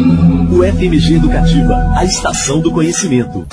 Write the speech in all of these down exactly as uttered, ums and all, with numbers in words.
O F M G Educativa, a estação do conhecimento.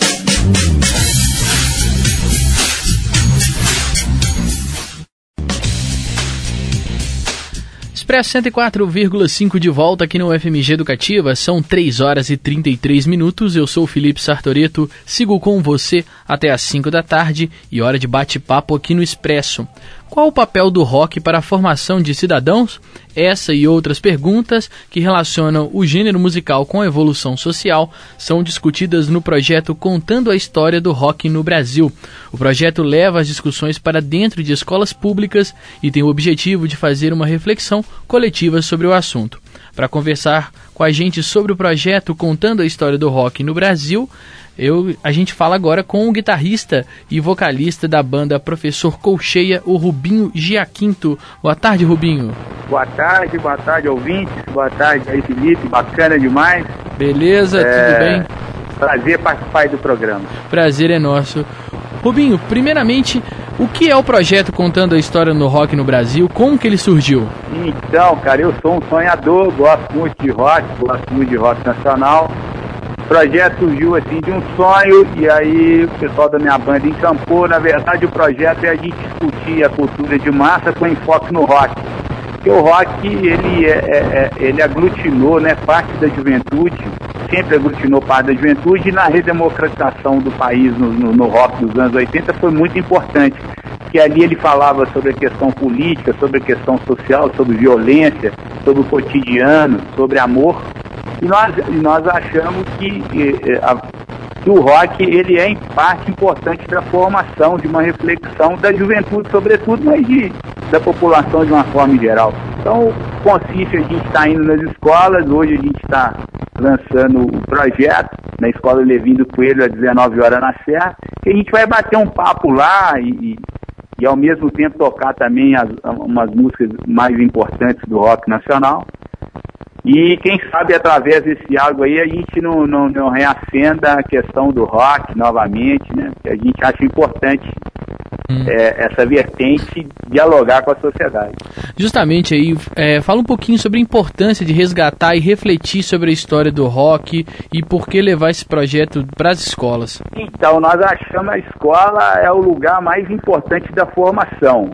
Expresso cento e quatro vírgula cinco de volta aqui no F M G Educativa, são três horas e trinta e três minutos, eu sou o Felipe Sartoreto, sigo com você até às cinco da tarde e hora de bate-papo aqui no Expresso. Qual o papel do rock para a formação de cidadãos? Essa e outras perguntas que relacionam o gênero musical com a evolução social são discutidas no projeto Contando a História do Rock no Brasil. O projeto leva as discussões para dentro de escolas públicas e tem o objetivo de fazer uma reflexão coletiva sobre o assunto. Para conversar com a gente sobre o projeto Contando a História do Rock no Brasil, Eu, a gente fala agora com o guitarrista e vocalista da banda Professor Colcheia, o Rubinho Giaquinto. Boa tarde, Rubinho. Boa tarde, boa tarde, ouvintes. Boa tarde aí, Felipe. Bacana demais. Beleza, é... tudo bem? Prazer participar do programa. Prazer é nosso. Rubinho, primeiramente, o que é o projeto Contando a História no Rock no Brasil? Como que ele surgiu? Então, cara, eu sou um sonhador, gosto muito de rock, gosto muito de rock nacional. O projeto surgiu assim de um sonho e aí o pessoal da minha banda encampou. Na verdade, o projeto é a gente discutir a cultura de massa com enfoque no rock. Porque o rock, ele, é, é, ele aglutinou, né, parte da juventude, sempre aglutinou parte da juventude, e na redemocratização do país no, no, no rock dos anos oitenta foi muito importante. Que ali ele falava sobre a questão política, sobre a questão social, sobre violência, sobre o cotidiano, sobre amor. E nós, nós achamos que, que, que o rock ele é em parte importante da formação, de uma reflexão da juventude, sobretudo, mas de, da população de uma forma geral. Então, consiste a gente estar indo nas escolas, hoje a gente está lançando o projeto na Escola Levindo Coelho, às dezenove horas na Serra, que a gente vai bater um papo lá e, e ao mesmo tempo tocar também as, umas músicas mais importantes do rock nacional. E quem sabe através desse algo aí a gente não, não, não reacenda a questão do rock novamente, né? Que a gente acha importante hum. é, essa vertente dialogar com a sociedade. Justamente aí, é, fala um pouquinho sobre a importância de resgatar e refletir sobre a história do rock e por que levar esse projeto para as escolas. Então, nós achamos a escola é o lugar mais importante da formação.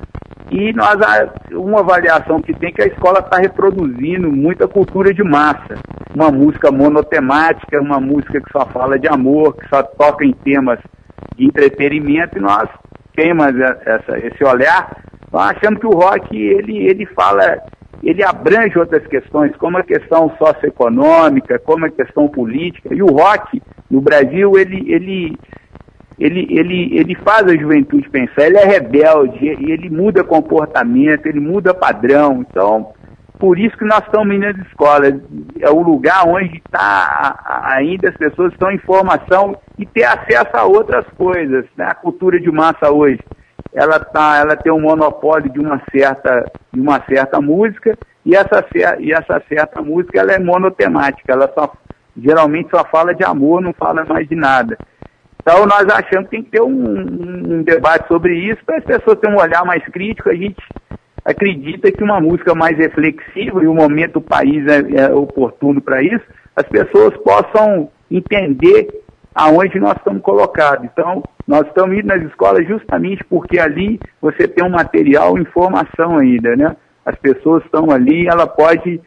E nós, uma avaliação que tem que a escola está reproduzindo muita cultura de massa. Uma música monotemática, uma música que só fala de amor, que só toca em temas de entretenimento, e nós temos essa, esse olhar, nós achamos que o rock, ele, ele fala, ele abrange outras questões, como a questão socioeconômica, como a questão política, e o rock, no Brasil, ele... ele Ele, ele, ele faz a juventude pensar, ele é rebelde, ele muda comportamento, ele muda padrão. Então, por isso que nós estamos indo nas escolas. É o lugar onde tá, ainda as pessoas estão em formação e ter acesso a outras coisas, né? A cultura de massa hoje, ela, tá, ela tem um monopólio de uma certa, de uma certa música, e essa, e essa certa música ela é monotemática, ela só, geralmente só fala de amor, não fala mais de nada. Então, nós achamos que tem que ter um, um, um debate sobre isso, para as pessoas terem um olhar mais crítico. A gente acredita que uma música mais reflexiva, e o momento do país é, é oportuno para isso, as pessoas possam entender aonde nós estamos colocados. Então, nós estamos indo nas escolas justamente porque ali você tem um material, informação ainda, né? As pessoas estão ali, ela pode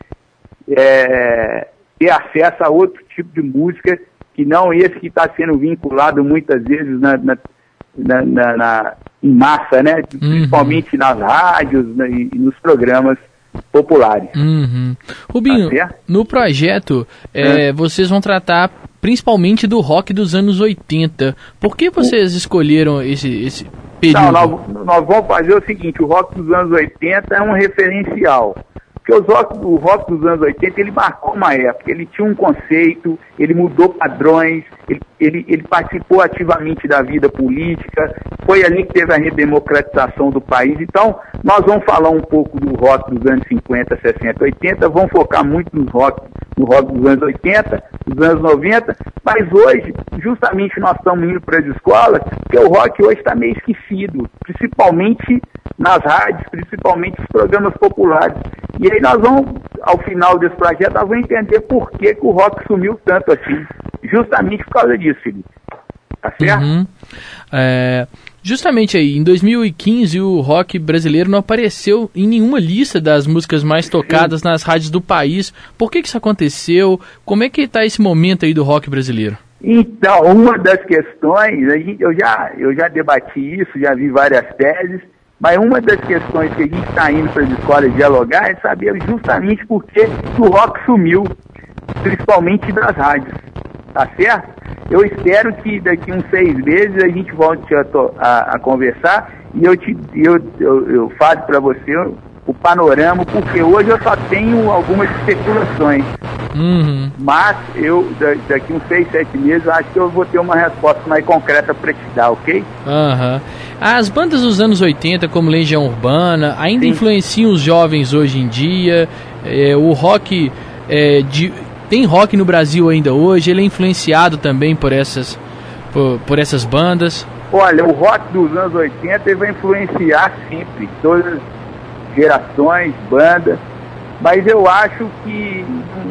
é, ter acesso a outro tipo de música, que não esse que está sendo vinculado muitas vezes na, na, na, na, na, em massa, né? Uhum. Principalmente nas rádios, né? E, e nos programas populares. Uhum. Rubinho, tá, no projeto, é, é. vocês vão tratar principalmente do rock dos anos oitenta. Por que vocês escolheram esse, esse período? Não, nós, nós vamos fazer o seguinte, o rock dos anos oitenta é um referencial. Porque os rock, o rock dos anos oitenta, ele marcou uma época, ele tinha um conceito, ele mudou padrões, ele ele, ele participou ativamente da vida política, foi ali que teve a redemocratização do país. Então, nós vamos falar um pouco do rock dos anos cinquenta, sessenta, oitenta, vamos focar muito no rock, no rock dos anos oitenta, dos anos noventa, mas hoje, justamente nós estamos indo para as escolas, porque o rock hoje está meio esquecido, principalmente nas rádios, principalmente nos programas populares. E aí nós vamos, ao final desse projeto, nós vamos entender por que, que o rock sumiu tanto assim. Justamente por causa disso, Felipe. Tá certo? Uhum. É, justamente aí, em dois mil e quinze, o rock brasileiro não apareceu em nenhuma lista das músicas mais tocadas Sim. nas rádios do país. Por que que isso aconteceu? Como é que está esse momento aí do rock brasileiro? Então, uma das questões, a gente, eu, já, eu já debati isso, já vi várias teses, mas uma das questões que a gente está indo para as escolas dialogar é saber justamente por que o rock sumiu, principalmente das rádios, tá certo? Eu espero que daqui uns seis meses a gente volte a, a, a conversar e eu, te, eu, eu, eu falo para você o panorama, porque hoje eu só tenho algumas especulações. Uhum. Mas eu, daqui uns seis, sete meses, eu acho que eu vou ter uma resposta mais concreta para te dar, ok? Uhum. As bandas dos anos oitenta, como Legião Urbana, ainda Sim. influenciam os jovens hoje em dia. É, o rock, é, de, tem rock no Brasil ainda hoje, ele é influenciado também por essas, por, por essas bandas? Olha, o rock dos anos oitenta ele vai influenciar sempre, todas as gerações, bandas, mas eu acho que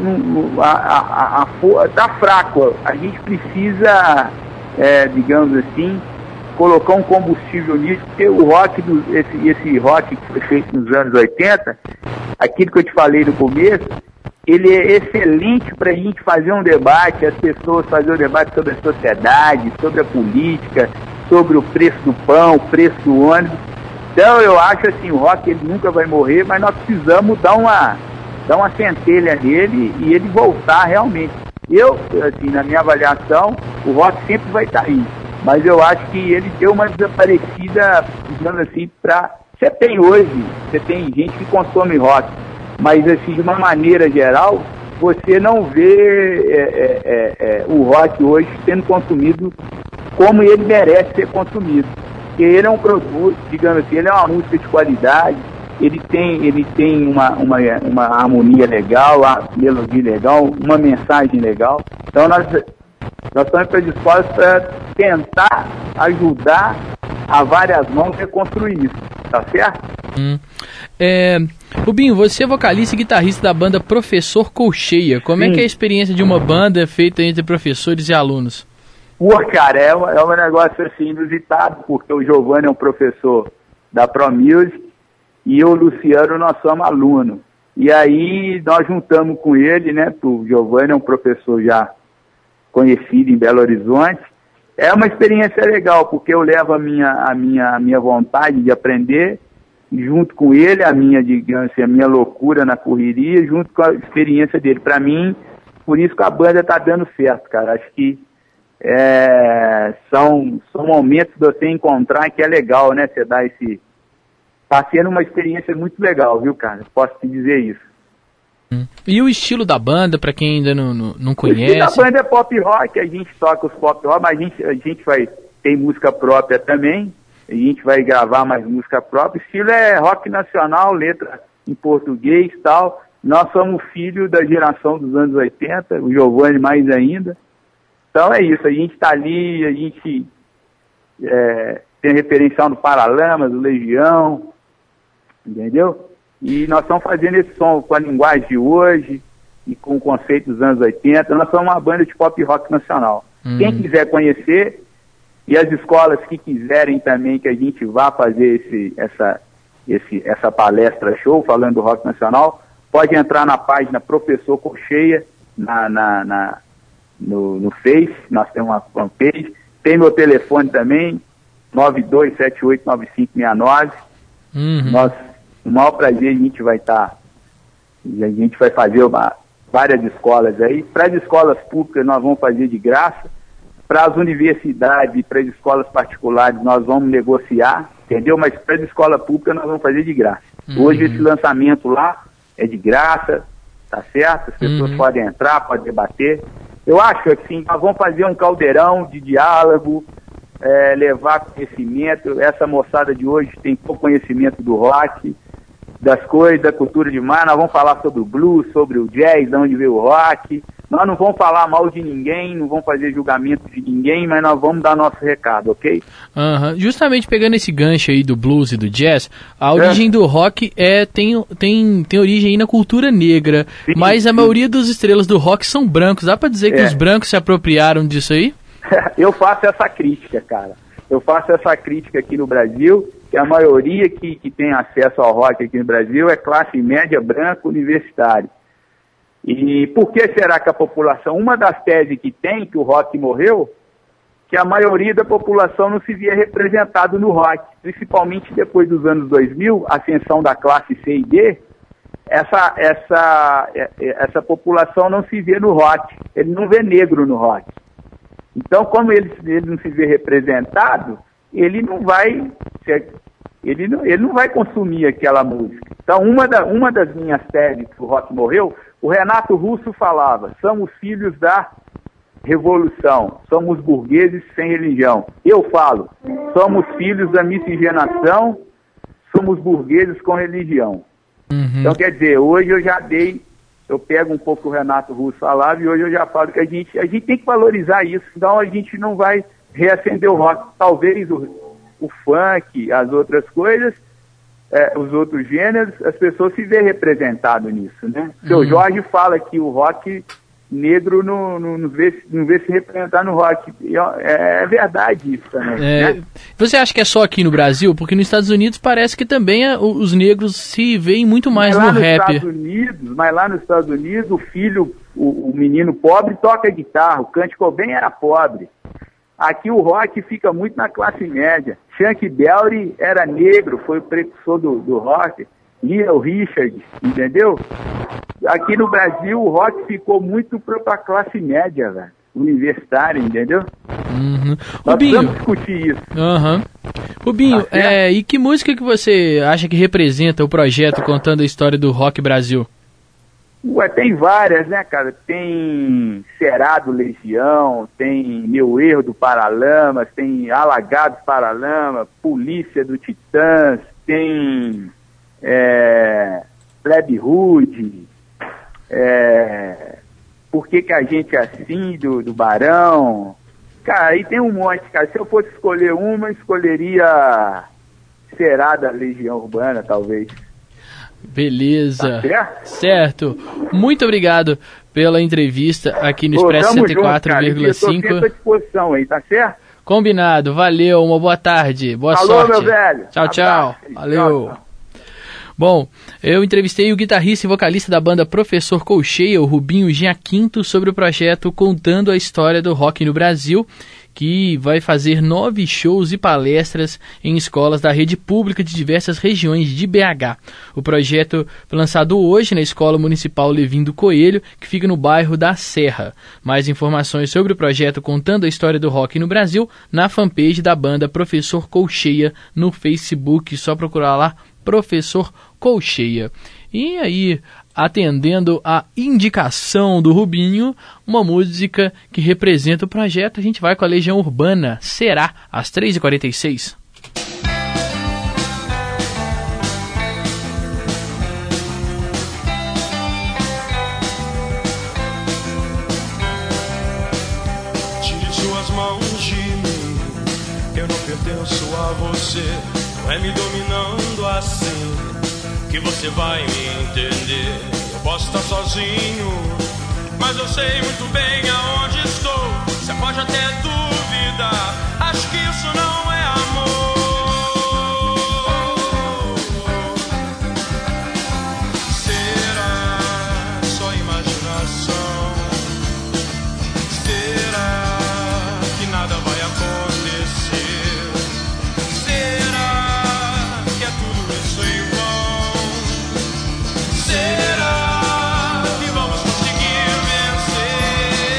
a, a, a, a, tá fraco. A gente precisa, é, digamos assim, colocar um combustível nisso, porque o rock, do, esse, esse rock que foi feito nos anos oitenta, aquilo que eu te falei no começo, ele é excelente para a gente fazer um debate, as pessoas fazerem um debate sobre a sociedade, sobre a política, sobre o preço do pão, o preço do ônibus. Então eu acho assim, o rock ele nunca vai morrer, mas nós precisamos dar uma, dar uma centelha nele e ele voltar realmente. Eu, assim, na minha avaliação, o rock sempre vai estar aí, mas eu acho que ele deu uma desaparecida, digamos assim, para... Você tem hoje, você tem gente que consome rock, mas assim, de uma maneira geral, você não vê é, é, é, é, o rock hoje sendo consumido como ele merece ser consumido. Porque ele é um produto, digamos assim, ele é uma música de qualidade, ele tem, ele tem uma, uma, uma harmonia legal, uma melodia legal, uma mensagem legal. Então nós, nós estamos para escolas para tentar ajudar a várias mãos a reconstruir isso, tá certo? Hum. É, Rubinho, você é vocalista e guitarrista da banda Professor Colcheia. Como Sim. é que é a experiência de uma banda feita entre professores e alunos? Pô, cara, é, é um negócio assim inusitado, porque o Giovanni é um professor da ProMusic e eu, Luciano, nós somos alunos. E aí nós juntamos com ele, né, o Giovanni é um professor já conhecido em Belo Horizonte. É uma experiência legal, porque eu levo a minha, a minha, a minha vontade de aprender, junto com ele, a minha, digamos assim, a minha loucura na correria, junto com a experiência dele. Para mim, por isso que a banda tá dando certo, cara. Acho que É, são, são momentos de você encontrar que é legal, né? Você dá esse... Tá sendo uma experiência muito legal, viu, cara? Posso te dizer isso. E o estilo da banda, pra quem ainda não, não, não conhece? O estilo da banda é pop rock, a gente toca os pop rock, mas a gente, a gente vai... Tem música própria também, a gente vai gravar mais música própria. O estilo é rock nacional, letra em português e tal. Nós somos filhos da geração dos anos oitenta, o Giovanni mais ainda. Então é isso, a gente está ali, a gente é, tem referencial no Paralamas, do Legião, entendeu? E nós estamos fazendo esse som com a linguagem de hoje e com o conceito dos anos oitenta. Nós somos uma banda de pop rock nacional. Hum. Quem quiser conhecer, e as escolas que quiserem também que a gente vá fazer esse, essa, esse, essa palestra show falando do rock nacional, pode entrar na página Professor Colcheia, na... na, na No, no Face, nós temos uma fanpage, tem meu telefone também, nove dois sete oito nove cinco seis nove. Uhum. Nós, o maior prazer, a gente vai estar, tá, a gente vai fazer uma, várias escolas aí. Para as escolas públicas nós vamos fazer de graça, para as universidades e para as escolas particulares nós vamos negociar, entendeu? Mas para as escolas públicas nós vamos fazer de graça. Uhum. Hoje esse lançamento lá é de graça, tá certo? As pessoas uhum. podem entrar, podem debater. Eu acho assim, nós vamos fazer um caldeirão de diálogo, é, levar conhecimento. Essa moçada de hoje tem pouco conhecimento do rock, das coisas, da cultura demais. Nós vamos falar sobre o blues, sobre o jazz, de onde veio o rock. Nós não vamos falar mal de ninguém, não vamos fazer julgamento de ninguém, mas nós vamos dar nosso recado, ok? Uhum. Justamente pegando esse gancho aí do blues e do jazz, a origem é. do rock é, tem, tem, tem origem aí na cultura negra, sim, mas a sim. maioria das estrelas do rock são brancos. Dá pra dizer é. que os brancos se apropriaram disso aí? Eu faço essa crítica, cara. Eu faço essa crítica aqui no Brasil, que a maioria que, que tem acesso ao rock aqui no Brasil é classe média branca universitária. E por que será que a população, uma das teses que tem, que o rock morreu, que a maioria da população não se via representado no rock, principalmente depois dos anos dois mil, a ascensão da classe C e D, essa, essa, essa população não se vê no rock, ele não vê negro no rock. Então, como ele, ele não se vê representado, ele não vai ele não, ele não vai consumir aquela música. Então, uma, da, uma das minhas teses que o rock morreu, o Renato Russo falava, somos filhos da revolução, somos burgueses sem religião. Eu falo, somos filhos da miscigenação, somos burgueses com religião. Uhum. Então, quer dizer, hoje eu já dei, eu pego um pouco o Renato Russo falava e hoje eu já falo que a gente, a gente tem que valorizar isso, senão a gente não vai reacender o rock. Talvez o, o funk, as outras coisas, é, os outros gêneros, as pessoas se veem representadas nisso, né? O seu Jorge fala que o rock negro não, não, não, vê, não vê se representar no rock. É, é verdade isso também. É, né? Você acha que é só aqui no Brasil? Porque nos Estados Unidos parece que também é, os negros se veem muito mais no rap. Estados Unidos, mas lá nos Estados Unidos o filho, o, o menino pobre toca guitarra, o Kurt Cobain era pobre. Aqui o rock fica muito na classe média. Chuck Berry era negro, foi o precursor do, do rock. Little Richard, entendeu? Aqui no Brasil o rock ficou muito para a classe média, velho. Universitária, entendeu? Uhum. Nós Rubinho, vamos discutir isso. Uhum. Rubinho, tá é, e que música que você acha que representa o projeto contando a história do rock Brasil? Ué, tem várias, né, cara? Tem Será do Legião, tem Meu Erro do Paralamas, tem Alagados Paralamas, Polícia do Titãs, tem é, Plebe Rude, é, Por que que a gente é assim, do, do Barão. Cara, aí tem um monte, cara. Se eu fosse escolher uma, eu escolheria Será da Legião Urbana, talvez. Beleza. Tá certo? Muito obrigado pela entrevista aqui no Expresso cento e quatro vírgula cinco. Estou à disposição aí, tá certo? Combinado. Valeu, uma boa tarde. Boa Alô, sorte. Meu velho. Tchau, tchau. Valeu. Tchau, tchau. Bom, eu entrevistei o guitarrista e vocalista da banda Professor Colcheia, o Rubinho Giaquinto, sobre o projeto Contando a História do Rock no Brasil, que vai fazer nove shows e palestras em escolas da rede pública de diversas regiões de B H. O projeto foi lançado hoje na Escola Municipal Levindo Coelho, que fica no bairro da Serra. Mais informações sobre o projeto Contando a História do Rock no Brasil na fanpage da banda Professor Colcheia no Facebook. Só procurar lá, Professor Colcheia. E aí, atendendo a indicação do Rubinho, uma música que representa o projeto, a gente vai com a Legião Urbana, Será, às três e quarenta e seis. Tire suas mãos de mim, eu não pertenço a você, não é me dominando assim que você vai me entender. Eu posso estar sozinho, mas eu sei muito bem aonde estou. Você pode até duvidar, acho que isso não é amor. Será só imaginação? Será que nada vai acontecer? Será que é tudo isso em vão? Será que vamos conseguir vencer?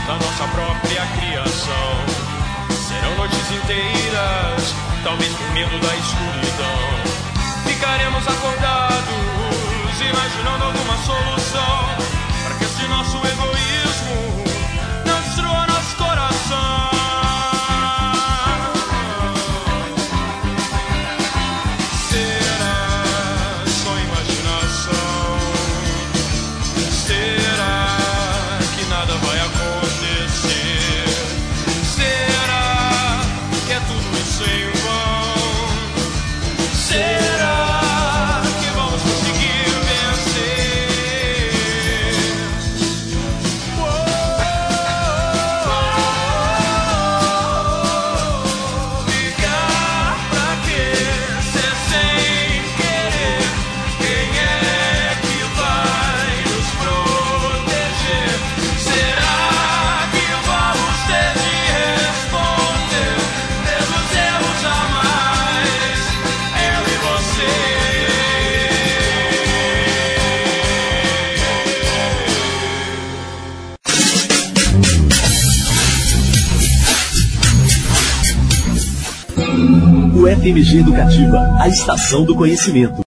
da nossa própria criação. Serão noites inteiras, talvez por medo da escuridão. Ficaremos acordados, imaginando alguma solução, para que esse nosso egoísmo não destrua nosso coração. U F M G Educativa, a estação do conhecimento.